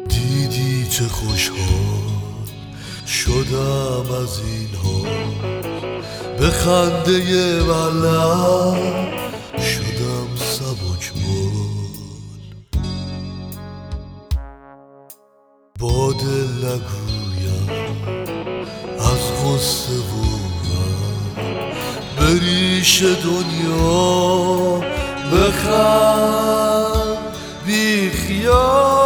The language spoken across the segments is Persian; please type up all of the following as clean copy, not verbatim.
دیدی چه خوشحال شدم از این حال، به خنده ولع شدم سبکبال. با دل نگویم از غصه و غم، به ریش دنیا بخند بی خیال.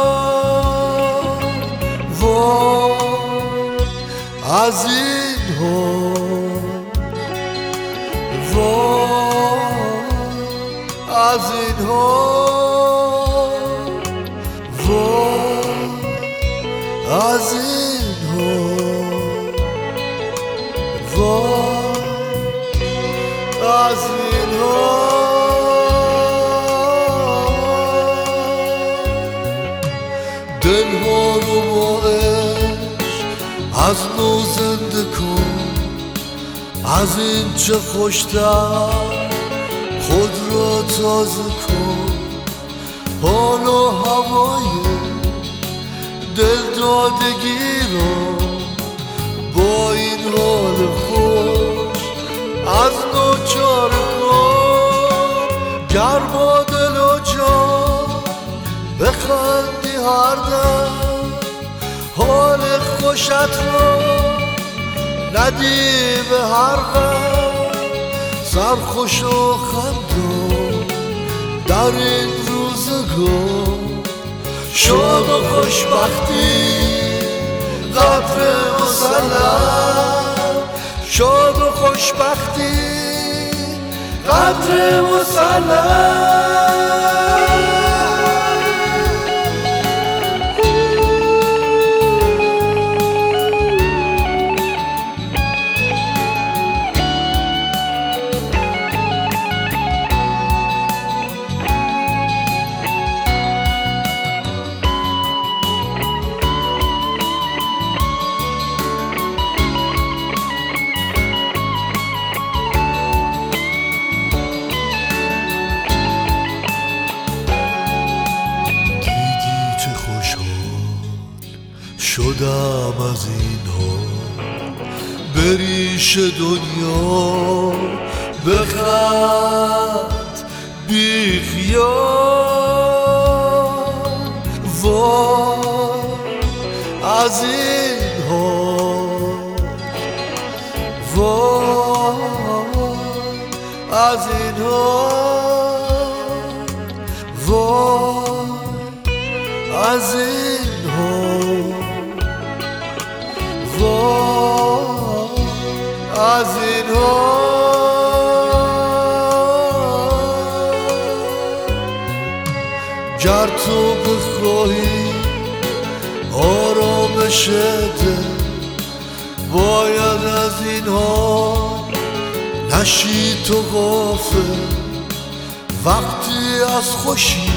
از این حال، از این حال، از این حال، از این حال. دل ها رو با از نو زنده کن، از این چه خوشتر خود را تازه کن. حال و هوای دل دادگی را با این حال خوش از نو چاره کن. گر با دل و جان بخندی هر دم، حال خوشت رو ندی به هر غم. سرخوش و خندان در این روزگار، شاد و خوشبختی قدر مسلم، شاد و خوشبختی قدر مسلم. شدم از این حال، به ریش دنیا بخند بی خیال. وای از این حال، وای از این حال، وای از این حال، از این حال. گر تو بخواهی آرامش دل، باید از این حال نشی تو غافل. وقتی از خوشی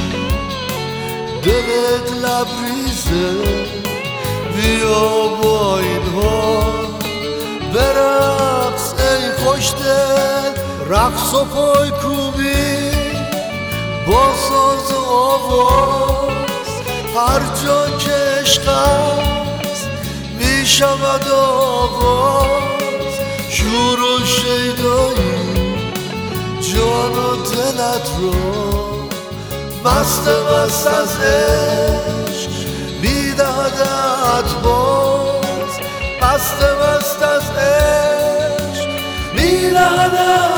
دلت لبریزه، بیا با این حال برقص ای خوش دل. رقص و پای کوبی با ساز و آواز، هر جا که عشق است می شود آغاز. شور و شیدایی جان و دلت را مست مست از عشق می دهدت باز. مست مست از عشق می دهدت